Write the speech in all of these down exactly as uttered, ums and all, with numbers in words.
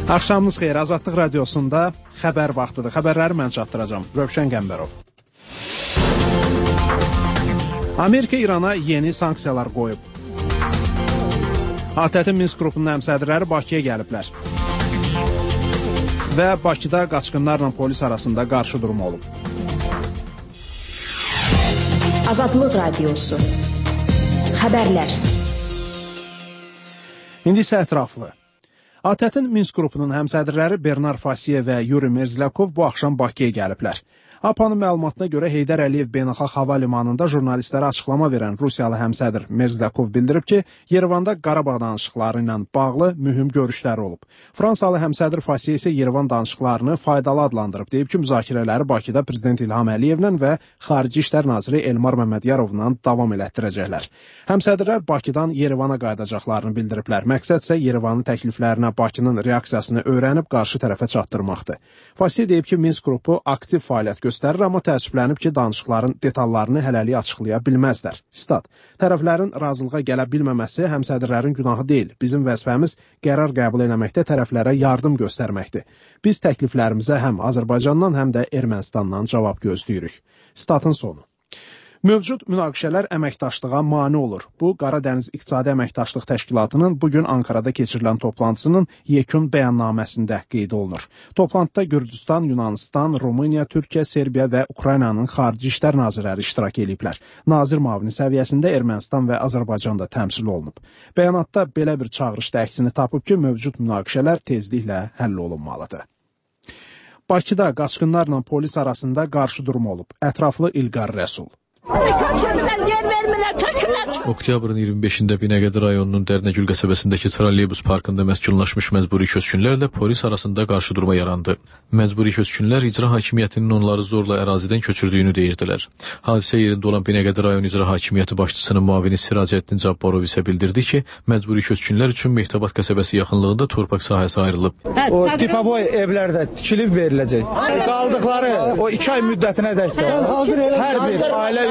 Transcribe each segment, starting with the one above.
Axşamınız xeyir, Azadlıq Radiosunda xəbər vaxtıdır. Xəbərləri mən çatdıracağım. Rövşən Qəmbərov. Amerika İrana yeni sanksiyalar qoyub. ATƏT-in Minsk qrupunun həmsədrləri Bakıya gəliblər. Və Bakıda qaçqınlarla polis arasında qarşı durum olub. Azadlıq Radiosu. Xəbərlər. İndi isə ətraflı. ATƏT-in Minsk qrupunun həmsədrləri Bernar Fasiyev və Yuri Merzlakov bu axşam Bakıya gəliblər. A P A-nın məlumatına görə Heydər Əliyev Beynəlxalq Hava Limanında jurnalistlərə açıqlama verən Rusiyalı həmsədr Merzlakov bildirib ki, Yerevanda Qarabağ danışıqları ilə bağlı mühüm görüşləri olub. Fransalı həmsədr Fasiyev isə Yerevan danışıqlarını faydalı adlandırıb, deyib ki, müzakirələri Bakıda Prezident İlham Əliyevlə və Xarici İşlər Naziri Elmar Məmmədyarovla davam elətdirəcəklər. Həmsədrlər Bakıdan Yerevana qayıdacaqlarını bildiriblər. Məqsəd isə Yerevanın təkliflərinə Bakının reaksiyasını öyrənib qarşı tərəfə çatdırmaqdır. Fasiyev deyib ki, Minsk qrupu aktiv fəaliyyət göstərir, amma təəssüflənib ki, danışıqların detallarını hələlik açıqlaya bilməzlər. Stat, tərəflərin razılığa gələ bilməməsi həmsədrlərin günahı deyil. Bizim vəzifəmiz qərar qəbul eləməkdə tərəflərə yardım göstərməkdir. Biz təkliflərimizə həm Azərbaycandan, həm də Ermənistandan cavab gözləyirik. Statın sonu. Mövcud münaqişələr əməkdaşlığa mane olur. Bu, Qara Dəniz İqtisadi Əməkdaşlıq Təşkilatının bugün Ankarada keçirilən toplantısının yekun bəyannaməsində qeyd olunur. Toplantıda Gürcüstan, Yunanistan, Rumıniya, Türkiyə, Serbiya və Ukraynanın xarici işlər nazirləri iştirak ediblər. Nazir müavini səviyyəsində Ermənistan və Azərbaycan da təmsil olunub. Bəyanatda belə bir çağırışda əksini tapıb ki, mövcud münaqişələr tezliklə həll olunmalıdır. Bakıda qaçqınlarla polis arasında qarşı durum olub. Ətraflı İlqar Rəsul. Oktyabrın iyirmi beşində Binəqədi rayonunun Dərnəgül qəsəbəsindəki trolleybus parkında məskunlaşmış məcburi köçkünlərlə polis arasında qarşıdurma yarandı. Məcburi köçkünlər icra hakimiyyətinin onları zorla ərazidən köçürdüyünü deyirdilər. Hadisə yerində olan Binəqədi rayon icra hakimiyyəti başçısının müavini Siracəddin Cabbarov isə bildirdi ki, məcburi köçkünlər üçün Mehtabat qəsəbəsi yaxınlığında torpaq sahəsi ayrılıb. O tipaboy evlərdə tikilib veriləcək. Qaldıqları o iki ay müddətinə dək hər bir ailə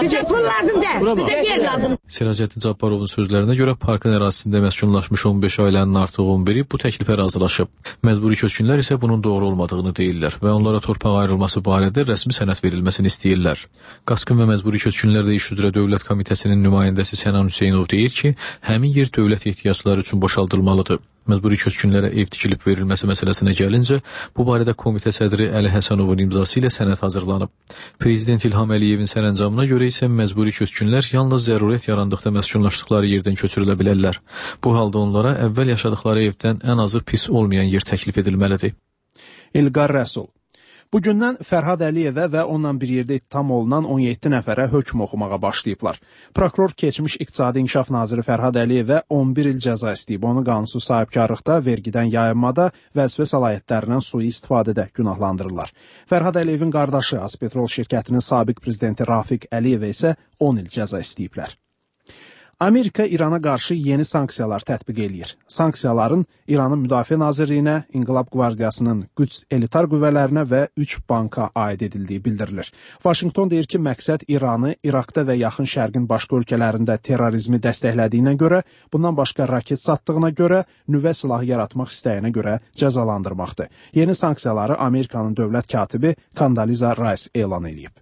Siracəddin Cabbarovun sözlərinə görə parkın ərazisində məskunlaşmış on beş ailənin artıq on biri bu təklifə razılaşıb. Məcburi köçkünlər isə bunun doğru olmadığını deyirlər və onlara torpaq ayrılması barədə rəsmi sənəd verilməsini istəyirlər. Qaçqın və məcburi köçkünlərlə iş üzrə Dövlət Komitəsinin nümayəndəsi Sənan Hüseynov deyir ki, həmin yer dövlət ehtiyacları üçün boşaldılmalıdır. Məcburi köçkünlərə ev tikilib verilməsi məsələsinə gəlincə, bu barədə komitə sədri Əli Həsənovun imzası ilə sənəd hazırlanıb. Prezident İlham Əliyevin sərəncamına görə isə məcburi köçkünlər yalnız zərurət yarandıqda məskunlaşdıqları yerdən köçürülə bilərlər. Bu halda onlara əvvəl yaşadıqları evdən ən azı pis olmayan yer təklif edilməlidir. İlqar Rəsul. Bugündən Fərhad Əliyevə və onunla bir yerdə ittiham olunan on yeddi nəfərə hökm oxumağa başlayıblar. Prokuror keçmiş İqtisadi İnkişaf Naziri Fərhad Əliyevə on bir il cəza istəyib. Onu qanunsuz sahibkarlıqda, vergidən yayınmada, vəzifə səlahiyyətlərindən sui-istifadədə günahlandırırlar. Fərhad Əliyevin qardaşı Azpetrol şirkətinin sabiq prezidenti Rafiq Əliyevə isə on il cəza istəyiblər. Amerika İrana qarşı yeni sanksiyalar tətbiq eləyir. Sanksiyaların İranın Müdafiə Nazirliyinə, İnqilab Qvardiyasının Qüds elitar qüvvələrinə və üç banka aid edildiyi bildirilir. Vaşinqton deyir ki, məqsəd İranı İraqda və Yaxın Şərqin başqa ölkələrində terrorizmi dəstəklədiyinə görə, bundan başqa raket satdığına görə, nüvə silahı yaratmaq istəyinə görə cəzalandırmaqdır. Yeni sanksiyaları Amerikanın dövlət katibi Condoleezza Rice elan edib.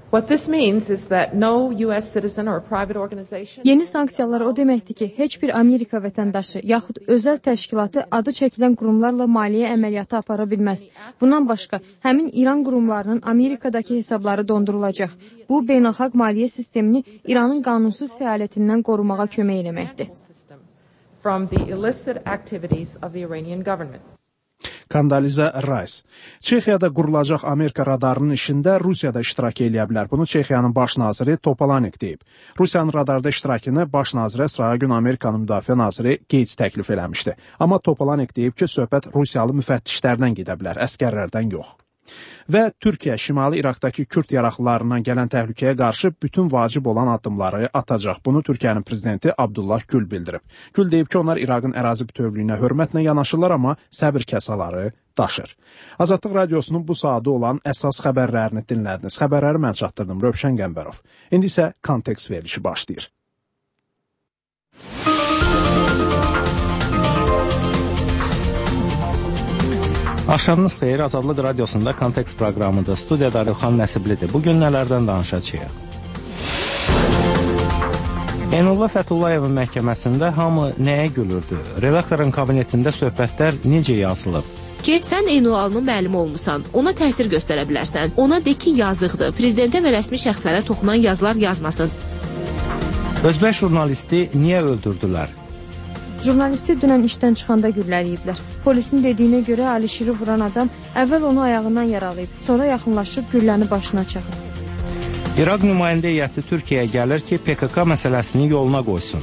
Yeni sanksiyalar o deməkdir ki, heç bir Amerika vətəndaşı yaxud özəl təşkilatı adı çəkilən qurumlarla maliyyə əməliyyatı apara bilməz. Bundan başqa, həmin İran qurumlarının Amerikadakı hesabları dondurulacaq. Bu, beynəlxalq maliyyə sistemini İranın qanunsuz fəaliyyətindən qorumağa kömək eləməkdir. Condoleezza Rice. Çexiyada qurulacaq Amerika radarının işində Rusiya da iştirak eləyə bilər. Bunu Çexiyanın baş naziri Topolanek deyib. Rusiyanın radarda iştirakını baş nazirə sırağa gün Amerikanın müdafiə naziri Gates təklif eləmişdi. Amma Topolanek deyib ki, söhbət Rusiyalı müfəttişlərdən gedə bilər, əskərlərdən yox. Və Türkiyə Şimali İraqdakı Kürd yaraqlılarından gələn təhlükəyə qarşı bütün vacib olan addımları atacaq. Bunu Türkiyənin prezidenti Abdullah Gül bildirib. Gül deyib ki, onlar İraqın ərazi bütövlüyünə hörmətlə yanaşırlar, amma səbir kəsaları daşır. Azadlıq Radiosunun bu saatı olan əsas xəbərlərini dinlədiniz. Xəbərləri mən çatdırdım, Rövşən Qəmbərov. İndi isə kontekst verilişi başlayır. Axşamınız xeyir, Azadlıq Radiosunda Kontekst proqramıdır. Studiyada Rılxan Nəsiblidir. Bugün nələrdən danışacağıq? Eynullah Fətullayevin məhkəməsində hamı nəyə gülürdü? Redaktorun kabinetində söhbətlər necə yazılıb? Ki, sən Eynullahın müəllimi olmusan, ona təsir göstərə bilərsən. Ona de ki, yazıqdır. Prezidentə və rəsmi şəxslərə toxunan yazılar yazmasın. Özbək jurnalisti niyə öldürdülər? Jurnalisti dünən işdən çıxanda güllələyiblər. Polisin dediyinə görə Alişiri vuran adam əvvəl onu ayağından yaralayıb, sonra yaxınlaşıb gülləni başına çaxıb. İraq nümayəndə heyəti Türkiyəyə gəlir ki, P K K məsələsini yoluna qoysun.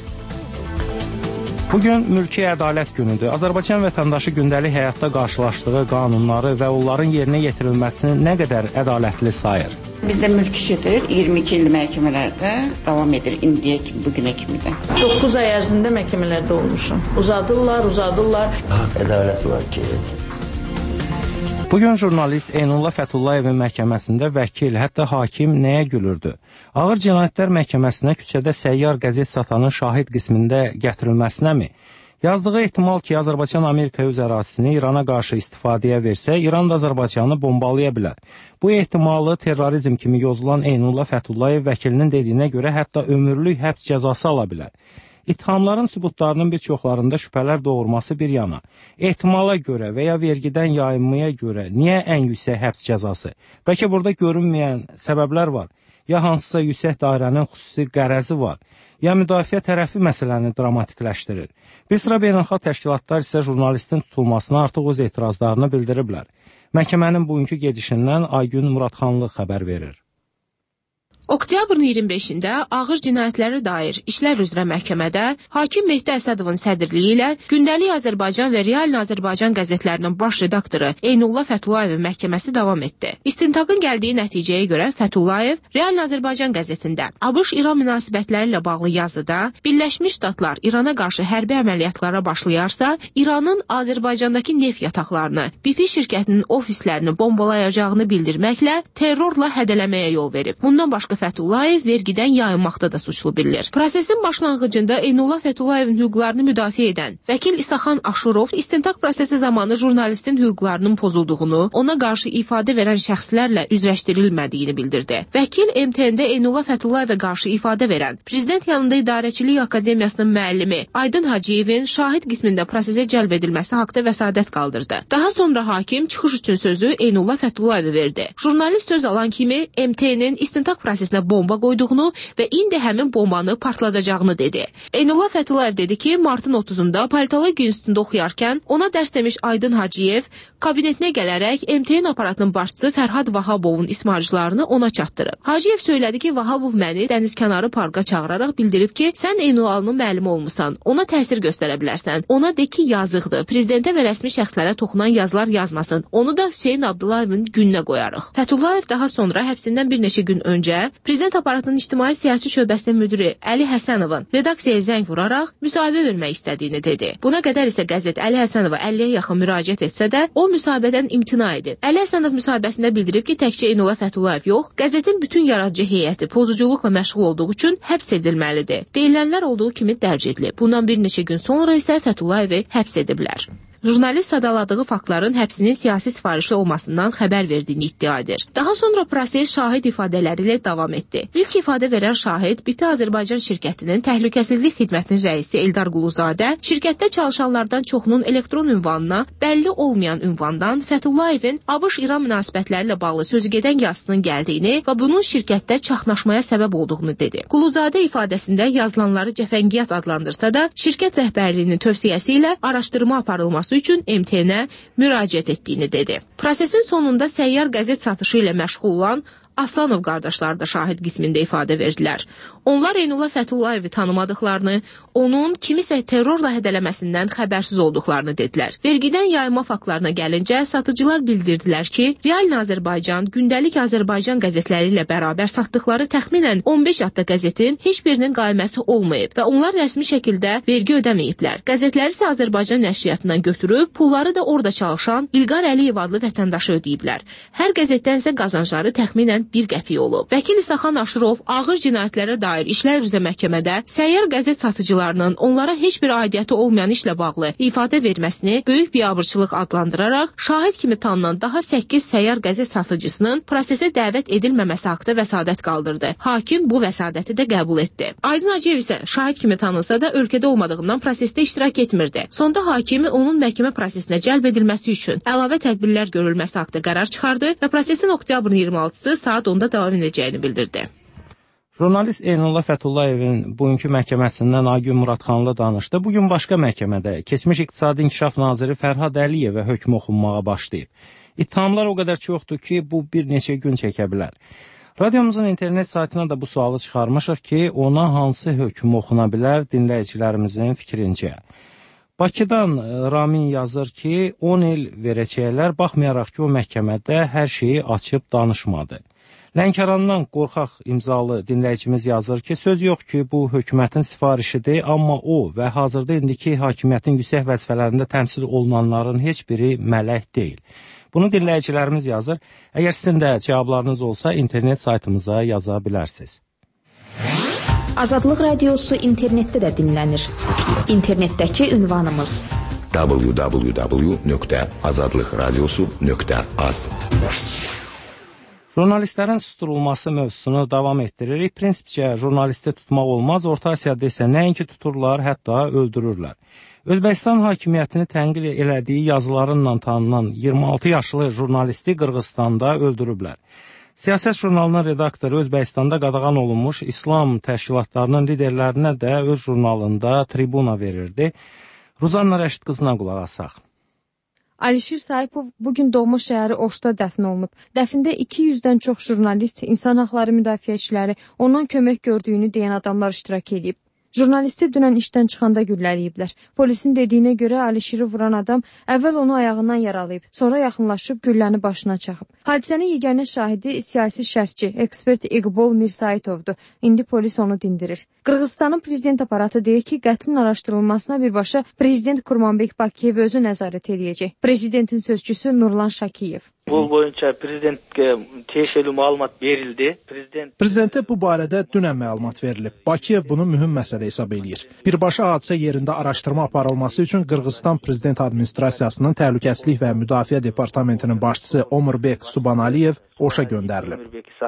Bugün mülki ədalət günüdür. Azərbaycan vətəndaşı gündəlik həyatda qarşılaşdığı qanunları və onların yerinə yetirilməsini nə qədər ədalətli sayır? Bizdə mülk işidir, iyirmi iki il məhkəmələrdə davam edir, indiyə kimi, bugünə kimi də. doqquz ay ərzində məhkəmələrdə olmuşam. Uzadırlar, uzadırlar. Ədalət var ki. Bugün jurnalist Eynullah Fətullayevin məhkəməsində vəkil, hətta hakim nəyə gülürdü? Ağır cinayətlər məhkəməsinə küçədə səyyar qəzet satanın şahid qismində gətirilməsinəmi? Yazdığı ehtimal ki, Azərbaycan Amerika öz ərazisini İrana qarşı istifadəyə versə, İran da Azərbaycanı bombalaya bilər. Bu ehtimalı terrorizm kimi yozulan Eynullah Fətullayev vəkilinin dediyinə görə hətta ömürlük həbs cəzası ala bilər. İttihamların sübutlarının bir çoxlarında şübhələr doğurması bir yana. Ehtimala görə və ya vergidən yayınmaya görə niyə ən yüksək həbs cəzası? Bəlkə burada görünməyən səbəblər var. Ya hansısa yüksək dairənin xüsusi qərəzi var, ya müdafiə tərəfi məsələni dramatikləşdirir. Bir sıra beynəlxalq təşkilatlar isə jurnalistin tutulmasına artıq öz etirazlarını bildiriblər. Məhkəmənin bugünkü gedişindən Aygün Muradxanlı xəbər verir. Oktyabrın iyirmi beşində ağır cinayətlərə dair işlər üzrə məhkəmədə hakim Mehdi Əsədovun sədrliyi ilə Gündəlik Azərbaycan və Real Azərbaycan qəzetlərinin baş redaktoru Eynullah Fətullayevin məhkəməsi davam etdi. İstintaqın gəldiyi nəticəyə görə Fətullayev Real Azərbaycan qəzetində ABŞ-İran münasibətləri ilə bağlı yazıda Birləşmiş Ştatlar İrana qarşı hərbi əməliyyatlara başlayarsa, İranın Azərbaycandakı neft yataqlarını, B P şirkətinin ofislərini bombalayacağını bildirməklə terrorla hədələməyə yol verib. Bundan başqa Fətullayev vergidən yayınmaqda da suçlu bilinir. Prosesin başlanğıcında Eynullah Fətullayevin hüquqlarını müdafiə edən vəkil İsaxan Aşurov istintaq prosesi zamanı jurnalistin hüquqlarının pozulduğunu, ona qarşı ifadə verən şəxslərlə üzləşdirilmədiyini bildirdi. Vəkil M T N-də Eynullah Fətullayevə qarşı ifadə verən Prezident yanında İdarəçilik Akademiyasının müəllimi Aydın Hacıyevin şahid qismində prosesə cəlb edilməsi haqda vəsadət qaldırdı. Daha sonra hakim çıxış üçün sözü Eynullah Fətullayevə verdi. Jurnalist söz alan kimi M T N-in istintaq prosesi bomba qoyduğunu və indi həmin bombanı partladacağını dedi. Eynullah Fətullayev dedi ki, martın otuzunda Politologiya İnstitutunda oxuyarkən ona dərs demiş Aydın Hacıyev kabinetinə gələrək M T N aparatının başçısı Fərhad Vahabovun ismarcılarını ona çatdırıb. Hacıyev söylədi ki, Vahabov məni dənizkənarı parka çağıraraq bildirib ki, sən Eynullahın müəllimi olmusan, ona təsir göstərə bilərsən. Ona de ki, yazıqdır. Prezidentə və rəsmi şəxslərə toxunan yazılar yazmasın. Onu da Hüseyn Abdullayevin gününə qoyarıq. Fətullayev daha sonra həbsindən bir neçə gün öncə Prezident aparatının ictimai siyasi şöbəsinin müdiri Əli Həsənovun redaksiyaya zəng vuraraq müsahibə vermək istədiyini dedi. Buna qədər isə qəzet Əli Həsənova əlliyə yaxın müraciət etsə də, o müsahibədən imtina edib. Əli Həsənov müsahibəsində bildirib ki, təkcə Eynullah Fətullayev yox, qəzetin bütün yaradıcı heyəti pozuculuqla məşğul olduğu üçün həbs edilməlidir. Deyilənlər olduğu kimi dərc edilib. Bundan bir neçə gün sonra isə Fətullayevi həbs ediblər. Jurnalist sadaladığı faktların həbsinin siyasi sifarişi olmasından xəbər verdiyini iddia edir. Daha sonra proses şahid ifadələri ilə davam etdi. İlk ifadə verən şahid B P Azərbaycan şirkətinin təhlükəsizlik xidmətinin rəisi Eldar Quluzadə şirkətdə çalışanlardan çoxunun elektron ünvanına bəlli olmayan ünvandan Fətullayevin ABŞ-İran münasibətləri ilə bağlı sözügedən yazısının gəldiyini və bunun şirkətdə çaxnaşmaya səbəb olduğunu dedi. Quluzadə ifadəsində yazılanları cəfəngiyyat adlandırsa da, şirkət rəhbərliyinin tövsiyəsi ilə araşdırma aparılması üçün M T N-ə müraciət etdiyini dedi. Prosesin sonunda səyyar qəzet satışı ilə məşğul olan Aslanov qardaşları da şahid qismində ifadə verdilər. Onlar Eynullah Fətullayevi tanımadıqlarını, onun kimisə terrorla hədələməsindən xəbərsiz olduqlarını dedilər. Vergidən yayma faktlarına gəlincə, satıcılar bildirdilər ki, Real Azərbaycan, Gündəlik Azərbaycan qəzetləri ilə bərabər satdıqları təxminən on beş adda qəzetin heç birinin qaiməsi olmayıb və onlar rəsmi şəkildə vergi ödəməyiblər. Qəzetləri isə Azərbaycan nəşriyyatından götürüb, pulları da orada çalışan İlqar Əliyev adlı vətəndaşı ödəyiblər. Hər qəzetdən isə qazancları təxminən bir qəpik olub. Vəkil İsaxan Aşırov ağır cinayətlərə dair işlər üzrə məhkəmədə səyyar qəzet satıcılarının onlara heç bir aidiyyəti olmayan işlə bağlı ifadə verməsini böyük biabırçılıq adlandıraraq şahid kimi tanınan daha səkkiz səyyar qəzet satıcısının prosesə dəvət edilməməsi haqqında vəsadət qaldırdı. Hakim bu vəsadəti də qəbul etdi. Aydın Hacıyev isə şahid kimi tanınsa da ölkədə olmadığından prosesdə iştirak etmirdi. Sonda hakimi onun məhkəmə prosesinə cəlb edilməsi üçün əlavə tədbirlər görülməsi haqqında qərar çıxardı və prosesin oktyabrın iyirmi altısı saat onda davam edəcəyini bildirdi. Jurnalist Eynullah Fətullayevin bugünkü məhkəməsindən Aygün Muradxanlı danışdı. Bugün başqa məhkəmədə keçmiş İqtisadi İnkişaf Naziri Fərhad Əliyevə hökm oxunmağa başlayıb. İttihamlar o qədər çoxdur ki, bu bir neçə gün çəkə bilər. Radiomuzun internet saytına da bu sualı çıxarmışıq ki, ona hansı hökm oxuna bilər dinləyicilərimizin fikrincə. Bakıdan Ramin yazır ki, on il verəcəklər, baxmayaraq ki, o məhkəmədə hər şeyi açıb danışmadı. Lənkərandan Qorxaq imzalı dinləyicimiz yazır ki, söz yox ki, bu hökumətin sifarişidir, amma o və hazırda indiki hakimiyyətin yüksək vəzifələrində təmsil olunanların heç biri mələk deyil. Bunu dinləyicilərimiz yazır. Əgər sizin də cavablarınız olsa, internet saytımıza yaza bilərsiniz. Azadlıq Radiosu internetdə də dinlənir. İnternetdəki ünvanımız w w w nöqtə azadlıq radiosu nöqtə az. Jurnalistlərin susturulması mövzusunu davam etdiririk. Prinsipcə, jurnalisti tutmaq olmaz. Orta Asiyada isə nəinki tuturlar, hətta öldürürlər. Özbəkistan hakimiyyətini tənqid elədiyi yazılarınla tanınan iyirmi altı yaşlı jurnalisti Qırğızstanda öldürüblər. Siyasət jurnalının redaktoru Özbəkistanda qadağan olunmuş İslam təşkilatlarının liderlərinə də öz jurnalında tribuna verirdi. Ruzanna Rəşid qızına qulaq asaq. Alişir Saipov bugün doğma şəhəri Oşda dəfn olunub. Dəfində iki yüzdən çox jurnalist, insan haqları müdafiəçiləri, ondan kömək gördüyünü deyən adamlar iştirak edib. Jurnalisti dünən işdən çıxanda güllələyiblər. Polisin dediyinə görə Alişiri vuran adam əvvəl onu ayağından yaralayıb, sonra yaxınlaşıb gülləni başına çaxıb. Hadisənin yeganə şahidi siyasi şərhçi, ekspert İqbol Mirsaitovdur. İndi polis onu dindirir. Qırğızstanın prezident aparatı deyir ki, qətlin araşdırılmasına birbaşa prezident Kurmanbek Bakiyev özü nəzarət edəcək. Prezidentin sözçüsü Nurlan Şakiyev. Bu boyunca prezidentə təyinli məlumat verildi. Prezident Prezidentə bu barədə dünən məlumat verilib. Bakiyev bunu mühüm məsələ hesab eləyir. Birbaşa hadisə yerində araşdırma aparılması üçün Qırğızstan prezident administrasiyasının təhlükəsizlik və müdafiə departamentinin başçısı Omurbek Subhanaliyev Oşa göndərilib.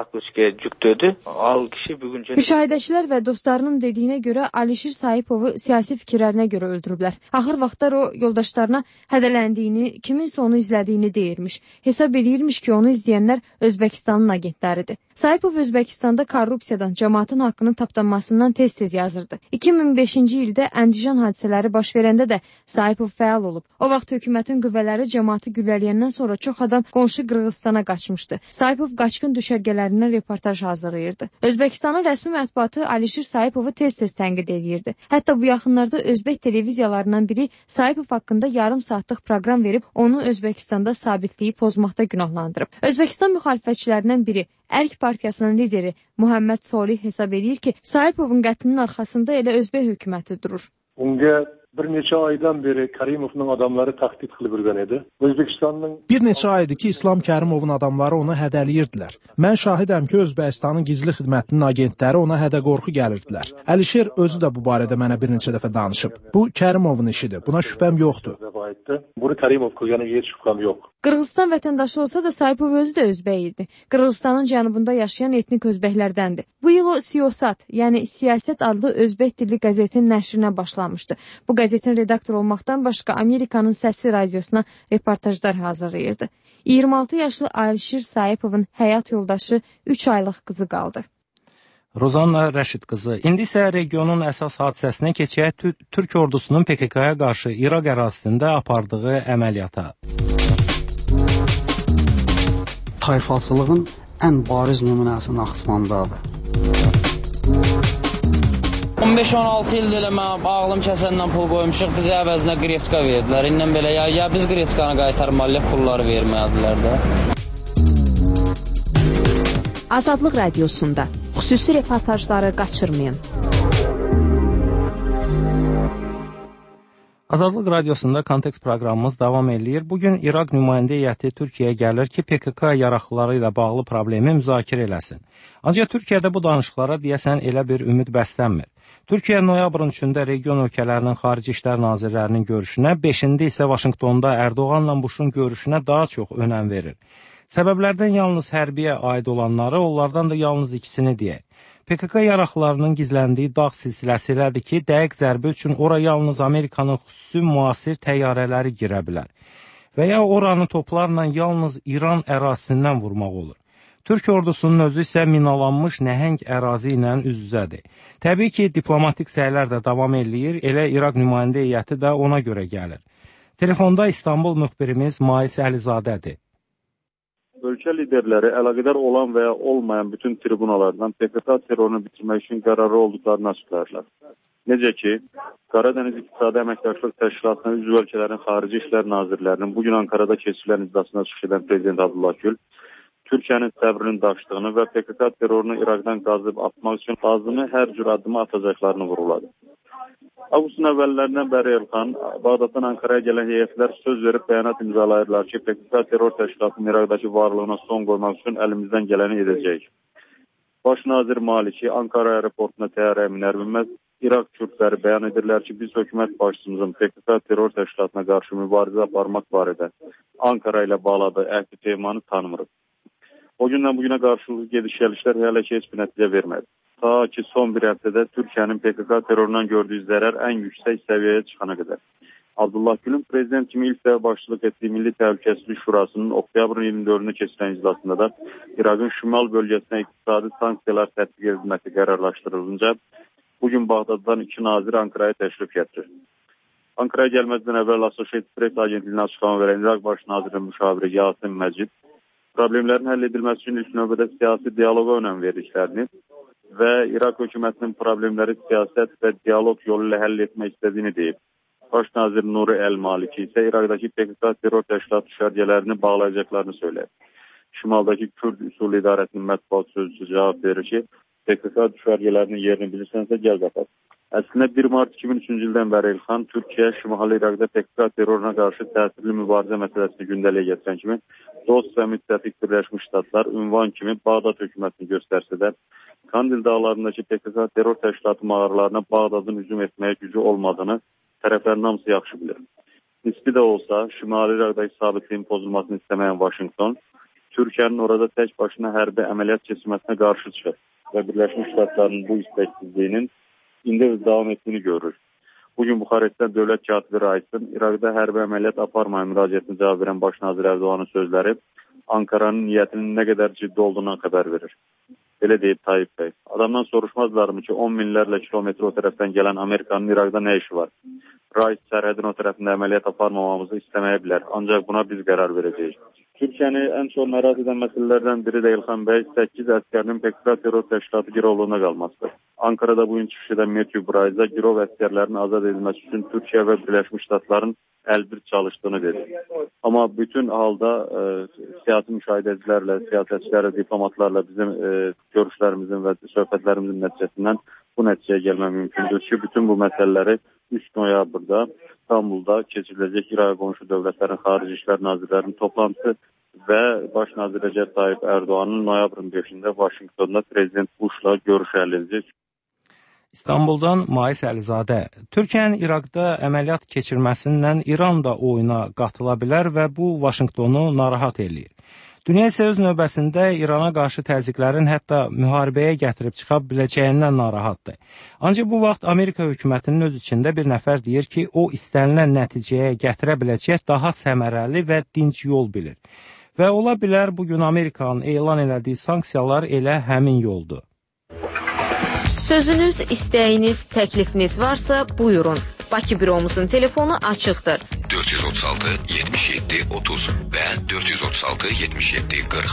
Müşahidəçilər və dostlarının dediyinə görə Alişir Saipovu siyasi fikirlərinə görə öldürüblər. Axır vaxtlar o yoldaşlarına hədələndiyini, kiminsə onu izlədiyini deyirmiş. Hesab eləyirmiş ki, onu izləyənlər Özbəkistanın agentləridir. Saipov Özbəkistanda korrupsiyadan, cəmaatın haqqının tapdanmasından tez-tez yazırdı. iki min beşinci ildə Əndijan hadisələri baş verəndə də Saipov fəal olub. O vaxt hökumətin qüvvələri cəmaatı güllələyəndən sonra çox adam qonşu Qırğızstana qaçmışdı. Saipov qaçqın düşərgələrindən reportaj hazırlayırdı. Özbəkistanın rəsmi mətbuatı Alişir Saipovu tez-tez tənqid edirdi. Hətta bu yaxınlarda Özbək televiziyalarından biri Saipov haqqında yarım saatlıq proqram verib onu Özbəkistanda sabitliyi pozmaqda günahlandırıb. Özbəkistan müxalifətçilərindən biri Ərk Partiyasının lideri Muhammed Solih hesab edir ki, Saipovun qətlinin arxasında elə Özbək hökuməti durur. Unga bir neçə aydan beri Karimovun adamları tahdid qılıb yürgən idi. Özbəkistanın Bir neçə aydır ki, İslam Kərimovun adamları ona hədələyirdilər. Mən şahidəm ki, Özbəkistanın gizli xidmətinin agentləri ona hədə-qorxu gəlirdilər. Əlişir özü də bu barədə mənə bir neçə dəfə danışıb. Bu Kərimovun işidir. Buna şübhəm yoxdur. Bunu Karimov qılğana heç şübhəm yox. Qırğızstan vətəndaşı olsa da Saipov özü də Özbək idi. Qırğızstanın cənubunda yaşayan etnik özbəklərdəndir. Bu yıl o Siyosat, yəni Siyasət adlı Özbək dilli qəzetin nəşrinə başlamışdı. Bu qəzetin redaktor olmaqdan başqa Amerikanın Səsi radiosuna reportajlar hazırlayırdı. iyirmi altı yaşlı Alişir Saipovun həyat yoldaşı üç aylıq qızı qaldı. Rozanna Rəşid qızı. İndi isə regionun əsas hadisəsinə keçək Türk ordusunun P K K-ya qarşı İraq ərazisində apardığı əməliyyata. Tayfaçılığın ən bariz nümunəsi Naxçıvandadır. on beş on altı ildir elə mən ağlım kəsəndən pul qoymuşuq, bizə əvəzinə qreska verdilər. İndən belə ya, ya biz qreskanı qaytarmalıyıq, pulları vermədilər də. Azadlıq Radiosunda xüsusi reportajları qaçırmayın. Azadlıq Radiosunda Kontekst proqramımız davam eləyir. Bugün İraq nümayəndə heyəti Türkiyəyə gəlir ki, P K K yaraqlıları ilə bağlı problemi müzakirə eləsin. Ancaq Türkiyədə bu danışıqlara deyəsən elə bir ümid bəslənmir. Türkiyə noyabrın üçündə region ölkələrinin xarici işlər nazirlərinin görüşünə, beşində isə Vaşinqtonda Ərdoğanla Buşun görüşünə daha çox önəm verir. Səbəblərdən yalnız hərbiyə aid olanları, onlardan da yalnız ikisini deyək. P K K yaraqlarının gizləndiyi dağ silsiləsi elədir ki, dəqiq zərbə üçün ora yalnız Amerikanın xüsusi müasir təyyarələri girə bilər və ya oranı toplarla yalnız İran ərazisindən vurmaq olur. Türk ordusunun özü isə minalanmış nəhəng ərazi ilə üz-üzədir. Təbii ki, diplomatik səylər də davam eləyir, elə İraq nümayəndə heyəti də ona görə gəlir. Telefonda İstanbul müxbirimiz Mais Əlizadədir. Ölkə liderləri əlaqədar olan və ya olmayan bütün tribunalardan P K K terrorunu bitirmək üçün qərarı olduqlarını açıqlayırlar. Necə ki, Qaradəniz İqtisadi Əməkdaşlıq Təşkilatına üzv ölkələrin xarici işlər nazirlərinin bugün Ankarada keçirilən iclasına çıxış edən Prezident Abdullah Gül, Türkiyənin səbrinin daşdığını və P K K terrorunu İraqdan qazıb atmaq üçün lazımı hər cür addımı atacaqlarını vuruladı. Avqustun əvvəllərindən bəri Elxan, Bağdaddan Ankaraya gələn heyətlər söz verib bəyanat imzalayırlar ki, P K K terror təşkilatının İraqdakı varlığına son qoymaq üçün əlimizdən gələni edəcəyik. Baş nazir Maliki Ankara aeroportuna təyyarəyə minər-minməz İraq kürdləri bəyan edirlər ki, biz hökumət başçımızın P K K terror təşkilatına qarşı mübarizə aparmaq barədə Ankara ilə bağladığı əhd-i peymanı tanımırıq. O gündən bugünə qarşılıqlı gediş-gəlişlər hələ ki heç bir nəticə vermədi. Ta ki son bir həftədə Türkiyənin P K K terrorundan gördüyü zərər ən yüksək səviyyəyə çıxana qədər. Abdullah Gül'ün prezident kimi ilk dəfə başçılıq etdiyi Milli Təhlükəsizlik Şurasının oktyabrın iyirmi dördünə keçirilən iclasında da İraqın şimal bölgəsinə iqtisadi sanksiyalar tətbiq edilməsi qərarlaşdırılınca bugün Bağdaddan iki nazir Ankara'ya təşrif gətirir. Ankara'ya gəlməzdən əvvəl Associated Press agentliyinə açıqlama verən İraq Baş nazirinin müşaviri Yasin Məcid problemlərin həll edilməsi üçün ilk növbədə siyasi dialoqa önəm verdiklərini və İraq hökumətinin problemləri siyasət və dialoq yolu ilə həll etmək istədiyini deyib. Baş nazir Nuri Əl-Maliki isə İraqdakı P K K terror təşkilatı düşərgələrini bağlayacaqlarını söyləyir. Şimaldakı Kürd Üsul İdarəsinin mətbuat sözcüsü cavab verir ki, P K K düşərgələrinin yerini bilirsənsə gəl qapat. Əslində bir mart iki min üçüncü ildən bəri İlxan Türkiyə Şimali İraqda P K K terroruna qarşı təsirli mübarizə məsələsini gündəliyə gətirən kimi dost və müttəfiq Birləşmiş Ştatlar ünvan kimi Bağdad hökumətini göstərsə də Kandil dağlarındakı P K K terror təşkilatı mağaralarına Bağdadın hücum etməyə gücü olmadığını tərəflərin hamısı yaxşı bilir. Nisbi də olsa, Şimali İraqdakı sabitliyin pozulmasını istəməyən Vaşinqton, Türkiyənin orada tək başına hərbi əməliyyat keçirməsinə qarşı çıxır və Birləşmiş Ştatların bu istəksizliyinin indi davam etdiyini görür. Bugün Buxarestdən dövlət katibi Rais'in İraqda hərbi əməliyyat aparmayan müraciətinə cavab verən Baş nazir Ərdoğanın sözləri Ankaranın niyyətinin nə qədər ciddi olduğundan xəbər verir. Belə deyib Tayyip bəy. Adamdan soruşmazlarmı ki, on minlərlə kilometr o tərəfdən gələn Amerikanın İraqda nə işi var? Rais sərhədin o tərəfində əməliyyat aparmamamızı istəməyə bilər. Ancaq buna biz qərar verəcəyik. Türkiyəni ən çox narahat edən məsələlərdən biri də İlxan bəy səkkiz əsgərinin P K K terror təşkilatı girovluğuna qalmasıdır. Ankarada bugün çıxış edən Matthew Braiza girov əsgərlərinin azad edilməsi üçün Türkiyə və Birləşmiş Ştatların əlbir çalışdığını dedi. Amma bütün halda e, siyasi müşahidəcilərlə, siyasətçilərlə, diplomatlarla bizim e, görüşlərimizin və söhbətlərimizin nəticəsindən bu nəticəyə gəlmək mümkündür ki, bütün bu məsələləri üç noyabrda İstanbulda keçiriləcək İraqa qonşu dövlətlərin xarici işlər nazirlərinin toplantısı və Baş nazir Rəcəb Tayyip Ərdoğanın noyabrın beşində Vaşinqtonda Prezident Bushla görüş əldə edəcək. İstanbuldan Mais Əlizadə. Türkiyənin İraqda əməliyyat keçirməsindən İran da oyuna qatıla bilər və bu Vaşinqtonu narahat eləyir. Dünya isə öz növbəsində İrana qarşı təzyiqlərin hətta müharibəyə gətirib çıxa biləcəyindən narahatdır. Ancaq bu vaxt Amerika hökumətinin öz içində bir nəfər deyir ki, o istənilən nəticəyə gətirə biləcək daha səmərəli və dinc yol bilir. Və ola bilər bugün Amerikanın elan elədiyi sanksiyalar elə həmin yoldur. Sözünüz, istəyiniz, təklifiniz varsa buyurun. Bakı büromuzun telefonu açıqdır. dörd yüz otuz altı yetmiş yeddi otuz və dörd yüz otuz altı yetmiş yeddi qırx.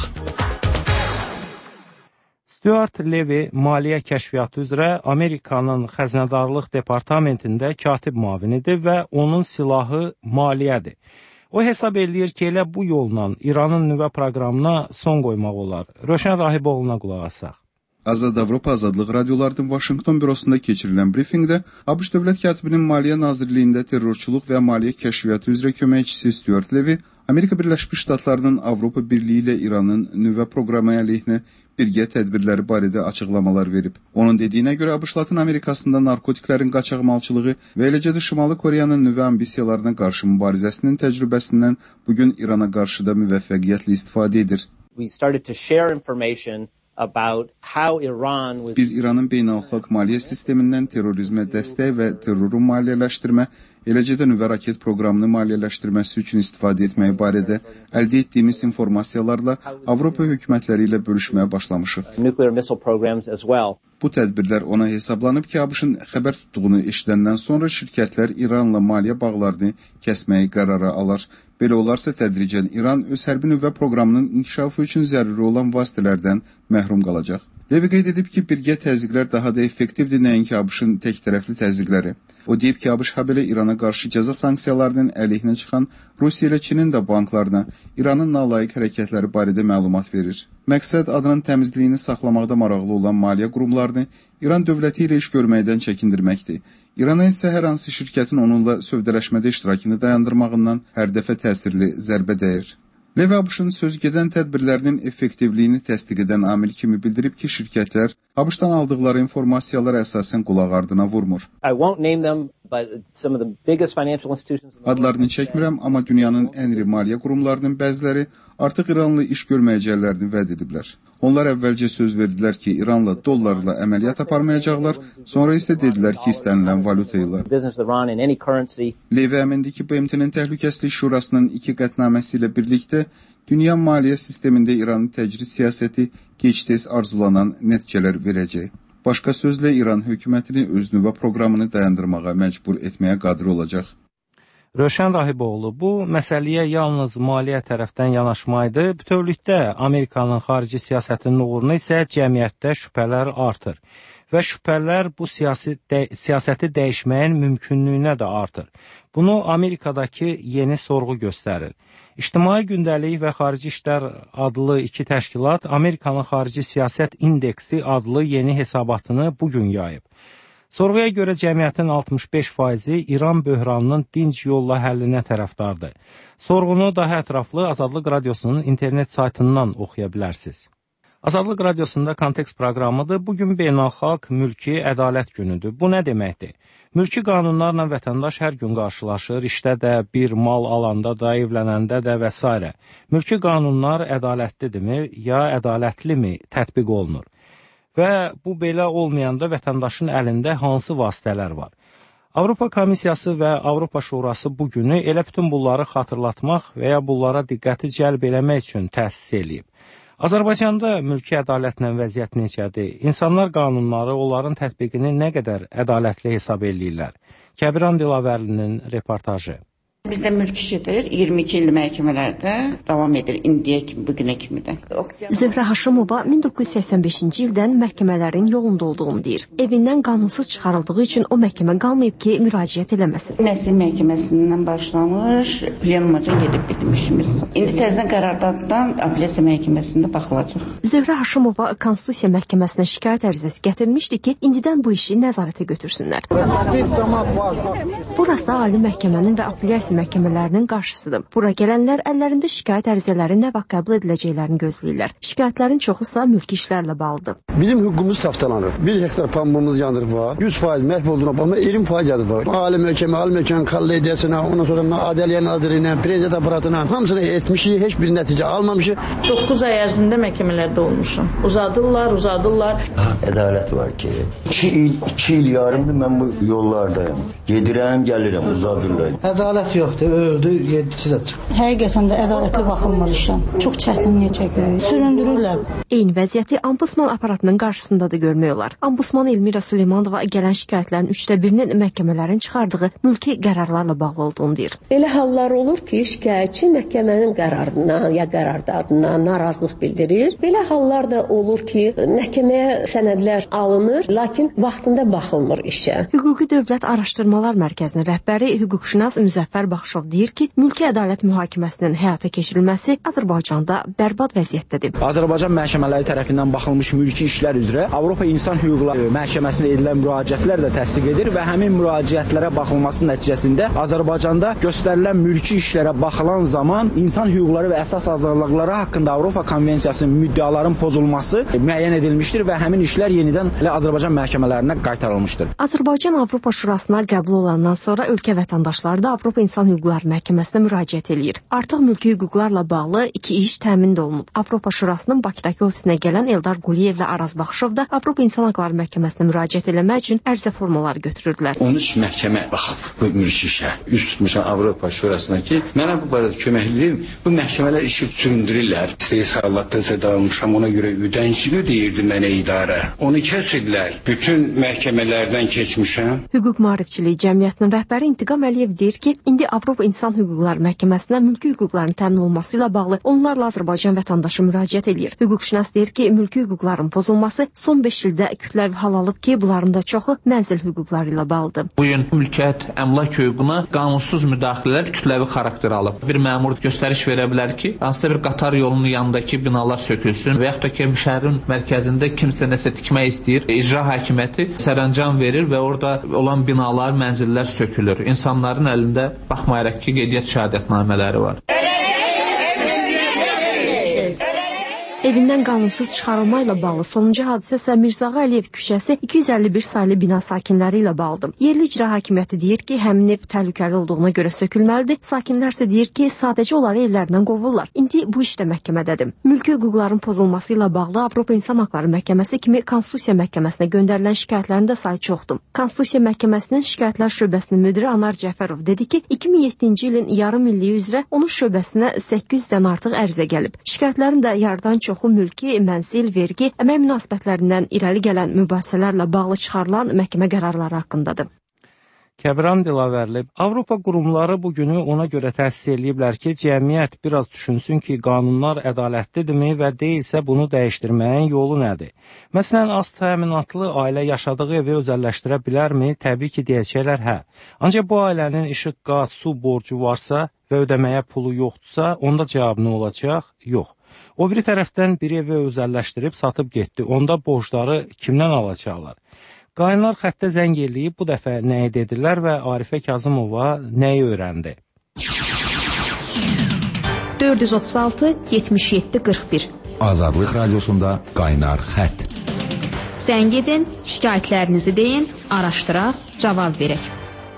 Stuart Levy maliyyə kəşfiyyatı üzrə Amerikanın xəzinədarlıq departamentində katib müavinidir və onun silahı maliyyədir. O hesab eləyir ki, elə bu yolla İranın nüvə proqramına son qoymaq olar. Röşən Rahiboğlu'na qulaq asaq. Azad Avropa Azadlıq radiolarının Vaşinqton bürosunda keçirilən brifinqdə ABŞ Dövlət Katibinin Maliyyə Nazirliyində terrorçuluq və maliyyə kəşfiyyatı üzrə köməkçisi Stuart Levy Amerika Birləşmiş Ştatlarının Avropa Birliyi ilə İranın nüvə proqramı əleyhinə birgə tədbirləri barədə açıqlamalar verib. Onun dediyinə görə ABŞ Latın Amerikasında narkotiklərin qaçaqmalçılığı və eləcə də Şimali Koreyanın nüvə ambisiyalarına qarşı mübarizəsinin təcrübəsindən bugün İrana qarşı da müvəffəqiyyətli istifadə edir. We started to share information about how Iran was... Biz İranın beynəlxalq maliyyə sistemindən terrorizmə dəstək və terroru maliyyələşdirmə, eləcə də nüvə raket proqramını maliyyələşdirməsi üçün istifadə etməyi barədə əldə etdiyimiz informasiyalarla Avropa hökumətləri ilə bölüşməyə başlamışıq. Nuclear missile programs as well. Bu tədbirlər ona hesablanıb ki, ABŞ-ın xəbər tutduğunu eşidəndən sonra şirkətlər İranla maliyyə bağlarını kəsməyi qərara alar. Belə olarsa tədricən İran öz hərbi nüvə proqramının inkişafı üçün zəruri olan vasitələrdən məhrum qalacaq. Levy qeyd edib ki, birgə təzyiqlər daha da effektivdir, nəinki ABŞ-ın tək tərəfli təzyiqləri. O deyib ki, ABŞ habelə İrana qarşı cəza sanksiyalarının əleyhinə çıxan Rusiya ilə Çinin də banklarına İranın nalayiq hərəkətləri barədə məlumat verir. Məqsəd adının təmizliyini saxlamaqda maraqlı olan maliyyə qurumlarını İran dövləti ilə iş görməkdən çəkindirməkdir. İrana isə hər hansı şirkətin onunla sövdələşmədə iştirakını dayandırmağından hər dəfə təsirli zərbə dəyir. Levy ABŞ-ın sözgedən tədbirlərinin effektivliyini təsdiq edən amil kimi bildirib ki, şirkətlər ABŞ-dan aldıqları informasiyalara əsasən qulaq ardına vurmur. I won't name them, but some of the biggest financial institutions... Adlarını çəkmirəm, amma dünyanın ən iri maliyyə qurumlarının bəziləri artıq İranla iş görməyəcəklərini vəd ediblər. Onlar əvvəlcə söz verdilər ki, İranla dollarla əməliyyat aparmayacaqlar, sonra isə dedilər ki, istənilən valyuta ilə. Levy əmindi ki, B M T-nin Təhlükəsizlik Şurasının iki qətnaməsi ilə birlikdə dünya maliyyə sistemində İranın təcrid siyasəti gec-tez arzulanan nəticələr verəcək. Başqa sözlə İran hökumətini öz nüvə proqramını dayandırmağa məcbur etməyə qadir olacaq. Rövşən Rahiboğlu, bu məsələyə yalnız maliyyə tərəfdən yanaşmaydı, bütövlükdə Amerikanın xarici siyasətinin uğruna isə cəmiyyətdə şübhələr artır və şübhələr bu siyasi də, siyasəti dəyişməyin mümkünlüyünə də artır. Bunu Amerikadakı yeni sorğu göstərir. İctimai Gündəlik və Xarici İşlər adlı iki təşkilat Amerikanın Xarici Siyasət İndeksi adlı yeni hesabatını bugün yayıb. Sorğuya görə cəmiyyətin altmış beş faizi İran böhranının dinc yolla həllinə tərəfdardır. Sorğunu daha ətraflı Azadlıq Radiosunun internet saytından oxuya bilərsiniz. Azadlıq Radiosunda Kontekst proqramıdır. Bugün beynəlxalq mülki ədalət günüdür. Bu nə deməkdir? Mülki qanunlarla vətəndaş hər gün qarşılaşır, işdə də, bir mal alanda da, evlənəndə də və s. Mülki qanunlar ədalətlidirmi, ya ədalətlimi tətbiq olunur? Və bu belə olmayanda vətəndaşın əlində hansı vasitələr var? Avropa Komissiyası və Avropa Şurası bu günü elə bütün bunları xatırlatmaq və ya bunlara diqqəti cəlb eləmək üçün təsis edib. Azərbaycanda mülki ədalətlə vəziyyət necədir? İnsanlar qanunları, onların tətbiqini nə qədər ədalətli hesab edirlər? Kəbiran Dilavərlinin reportajı. Bizdə mülk işidir, iyirmi iki il məhkəmələrdə davam edir, indiyə kimi, bugünə kimi də. Zöhrə Haşimova min doqquz yüz səksən beşinci ildən məhkəmələrin yolunda olduğunu deyir. Evindən qanunsuz çıxarıldığı üçün o məhkəmə qalmayıb ki, müraciət eləməsin. Nəsil məhkəməsindən başlamış, plenumaca gedib bizim işimiz. İndi təzdən qərardadan apellyasiya məhkəməsində baxılacaq. Zöhrə Haşimova Konstitusiya məhkəməsinə şikayət ərizəsi gətirmişdi ki, indidən bu işi nəzarətə götürsünlər. Burası ali məhkəmənin və apellyasiya məhkəmələrinin qarşısıdır. Bura gələnlər əllərində şikayət ərizələri nə vaxt qəbul ediləcəklərini gözləyirlər. Şikayətlərin çoxusa mülki işlərlə bağlıdır. Bizim hüququmuz saftalanır. bir hektar pambığımız yandır var. yüz faiz məhv olduğuna baxma, iyirmi faiz yadır var. Ali məhkəmə, ali məhkəmə kollegiyasına, ondan sonra Ədliyyə Nazirliyinə, prezident aparatına hamısını etmişik, heç bir nəticə almamışıq. doqquz ay ərzində məhkəmələrdə olmuşum. Uzadırlar, uzadırlar. Ədalət var ki, iki il, iki il yarımdır mən bu yollardayım. Gedirəm, gəlirəm, uzadırlar. Ədalət yoxdur, öldü, yedisi də çıxır. Həqiqətən də ədalətli baxılmır işə. Çox çətinlik çəkirik. Süründürürlər. Eyni vəziyyəti Ombudsman aparatının qarşısında da görmək olar. Ombudsman Elmira Süleymanova gələn şikayətlərin üçdə birinin məhkəmələrin çıxardığı mülki qərarlarla bağlı olduğunu deyir. Elə hallar olur ki, şikayətçi məhkəmənin qərarından ya qərarlarından narazılıq bildirir. Belə hallar da olur ki, məhkəməyə sənədlər alınır, lakin vaxtında baxılmır işə. Hüquqi Dövlət Araşdırmalar Mərkəzinin rəhbəri hüquqşünas Müzəffər Ələkbər Baxışov deyir ki, mülki ədalət mühakiməsinin həyata keçirilməsi Azərbaycanda bərbad vəziyyətdədir. Azərbaycan məhkəmələri tərəfindən baxılmış mülki işlər üzrə Avropa İnsan Hüquqları Məhkəməsinə edilən müraciətlər də təsdiq edir və həmin müraciətlərə baxılması nəticəsində Azərbaycanda göstərilən mülki işlərə baxılan zaman insan hüquqları və əsas azadlıqları haqqında Avropa Konvensiyasının müddəaların pozulması müəyyən edilmişdir və həmin işlər yenidən Azərbaycan məhkəmələrinə qaytarılmışdır. Azərbaycan Avropa Şurasına qəbul olandan sonra ölkə vətəndaşları da Avropa İnsan Hüquqları Məhkəməsinə müraciət edir. Artıq mülki hüquqlarla bağlı iki iş təmin olunub. Avropa Şurasının Bakıdakı ofisinə gələn Eldar Quliyev və Araz Baxışov da Avropa İnsan Hüquqları Məhkəməsinə müraciət etmək üçün ərizə formaları götürürdülər. on üç məhkəmə baxıb bu mülki işə. Üst tutmuşam Avropa Şurasına ki, mənə bu barədə köməkliyim. Bu məhkəmələr işi süründürürlər. Hesalatda zədə almışam, ona görə ödənişi ödəyirdi mənə idarə. Onu kəsirlər. Bütün məhkəmələrdən keçmişəm. Hüquq Maarifçiliyi Cəmiyyətinin rəhbəri İntiqam Əliyev deyir ki, indi Avropa İnsan Hüquqları Məhkəməsinə mülki hüquqların təmin olunması ilə bağlı onlarla Azərbaycan vətəndaşı müraciət edir. Hüquqşünas deyir ki, mülki hüquqların pozulması son beş ildə kütləvi hal alıb ki, bunların da çoxu mənzil hüquqları ilə bağlıdır. Bu gün mülkiyyət, əmlak hüququna qanunsuz müdaxilələr kütləvi xarakter alıb. Bir məmur göstəriş verə bilər ki, hansısa bir qatar yolunun yanındakı binalar sökülsün və yaxud da ki, şəhərin mərkəzində kimsə nəsə tikmək istəyir. İcra hakimiyyəti sərəncam verir və orada olan binalar, mənzillər sökülür. İnsanların əlində baxmayaraq ki, qeydiyyat şəhadətnamələri var. Evindən qanunsuz çıxarılma ilə bağlı sonuncu hadisə isə Mirzağa Əliyev küçəsi iki yüz əlli bir saylı bina sakinləri ilə bağlıdır. Yerli icra hakimiyyəti deyir ki, həmin ev təhlükəli olduğuna görə sökülməlidir. Sakinlər isə deyir ki, sadəcə onları evlərindən qovurlar. İndi bu iş də məhkəmədədir. Mülki hüquqların pozulması ilə bağlı Avropa İnsan Hüquqları Məhkəməsi kimi Konstitusiya Məhkəməsinə göndərilən şikayətlərin də sayı çoxdur. Konstitusiya Məhkəməsinin şikayətlər şöbəsinin müdiri Anar Cəfərov dedi ki, iki min yeddinci ilin yarım illiyi üzrə onun şöbəsinə səkkiz yüzdən artıq ərizə gəlib. Şikayətlərin də yarıdan çox çoxu mülki, mənzil, vergi, əmək münasibətlərindən irəli gələn mübahisələrlə bağlı çıxarılan məhkəmə qərarları haqqındadır. Kəbran Dilavərli, Avropa qurumları bu günü ona görə təsis ediblər ki, cəmiyyət biraz düşünsün ki, qanunlar ədalətlidirmi və deyilsə bunu dəyişdirməyin yolu nədir? Məsələn, az təminatlı ailə yaşadığı evi özəlləşdirə bilərmi? Təbii ki, deyəcəklər hə. Ancaq bu ailənin işıq, qaz, su borcu varsa və ödəməyə pulu yoxdursa, onda cavab nə olacaq? Yox. O biri tərəfdən bir evi özəlləşdirib satıb getdi. Onda borcları kimdən alacaqlar? Qaynlar xəttə zəng eləyib bu dəfə nəyi dedilər və Arifə Kazımova nəyi öyrəndi? dörd yüz otuz altı yetmiş yeddi qırx bir Azadlıq Radiosunda Qaynar xətt. Zəng edin, şikayətlərinizi deyin, araşdıraq, cavab verək.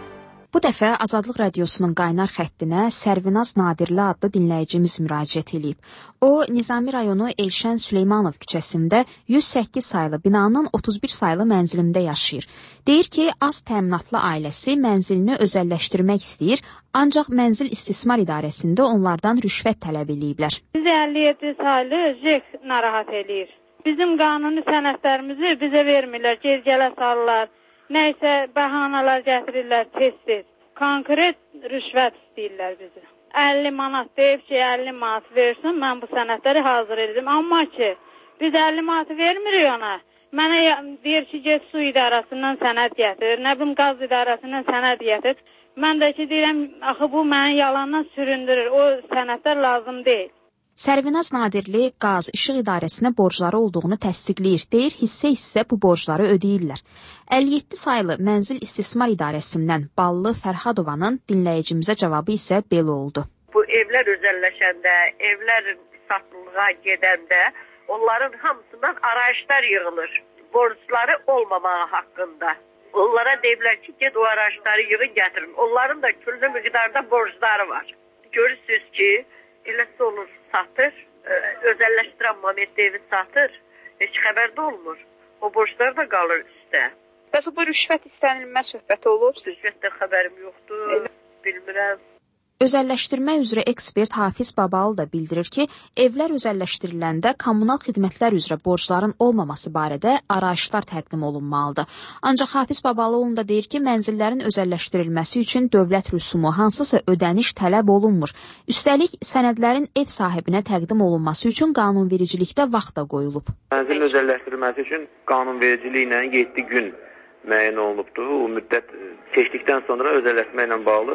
Bu dəfə Azadlıq Radiosunun qaynar xəttinə Sərvinaz Nadirli adlı dinləyicimiz müraciət edib. O, Nizami rayonu Elşən Süleymanov küçəsində yüz səkkiz saylı binanın otuz bir saylı mənzilində yaşayır. Deyir ki, az təminatlı ailəsi mənzilini özəlləşdirmək istəyir, ancaq Mənzil İstismar İdarəsində onlardan rüşvət tələb eləyiblər. yüz əlli yeddi saylı JEK narahat eləyir. Bizim qanuni sənədlərimizi bizə vermirlər, gezgələ salırlar. Nəysə, bəhanələr gətirirlər tez-tez. Konkret rüşvət istəyirlər bizi. əlli manat deyib ki, əlli manat versin, mən bu sənədləri hazır edim. Amma ki, biz əlli manatı vermirik ona. Mənə deyir ki, get su idarəsindən sənəd gətir, nə bilim qaz idarəsindən sənəd gətir. Mən də ki, deyirəm, axı bu məni yalandan süründürür, o sənədlər lazım deyil. Sərvinaz Nadirli Qaz İşıq İdarəsinə borcları olduğunu təsdiqləyir. Deyir, hissə-hissə bu borcları ödəyirlər. əlli yeddi saylı Mənzil İstismar İdarəsindən Ballı Fərhadovanın dinləyicimizə cavabı isə belə oldu. Bu evlər özəlləşəndə, evlər satılığa gedəndə onların hamısından arayışlar yığılır. Borcları olmamağı haqqında. Onlara deyiblər ki, ged o arayışları yığın gətirin. Onların da küllü miqdarda borcları var. Görürsünüz ki, eləsi olur, satır, özəlləşdirən moment evi satır, heç xəbərdə olmur. O borclar da qalır üstə. Bəs bu rüşvət istənilmə söhbəti olub? Rüşvətdə xəbərim yoxdur, bilmirəm. Özəlləşdirmə üzrə ekspert Hafiz Babalı da bildirir ki, evlər özəlləşdiriləndə kommunal xidmətlər üzrə borcların olmaması barədə arayışlar təqdim olunmalıdır. Ancaq Hafiz Babalıoğlu da deyir ki, mənzillərin özəlləşdirilməsi üçün dövlət rüsumu hansısa ödəniş tələb olunmur. Üstəlik, sənədlərin ev sahibinə təqdim olunması üçün qanunvericilikdə vaxt da qoyulub. Mənzilin özəlləşdirilməsi üçün qanunvericiliklə yeddi gün müəyyən olunubdur. O müddət keçdikdən sonra özəlləşmə ilə bağlı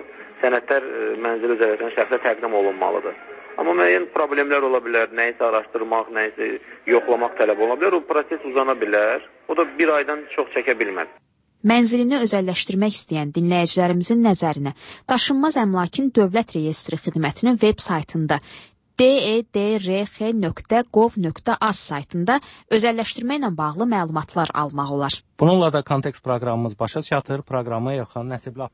sənədlər mənzili üzrə vətən şəxsə təqdim olunmalıdır. Amma müəyyən problemlər ola bilər, nəyisə araşdırmaq, nəyisə yoxlamaq tələb ola bilər, o proses uzana bilər. O da bir aydan çox çəkə bilməz. Mənzilini özəlləşdirmək istəyən dinləyicilərimizin nəzərinə Daşınmaz Əmlakın Dövlət Reyestri Xidmətinin veb saytında d e d r x nöqtə gov nöqtə az saytında özəlləşdirmə ilə bağlı məlumatlar almaq olar. Bununla da Kontekst proqramımız başa çatır. Proqramı Elxan Nəsibli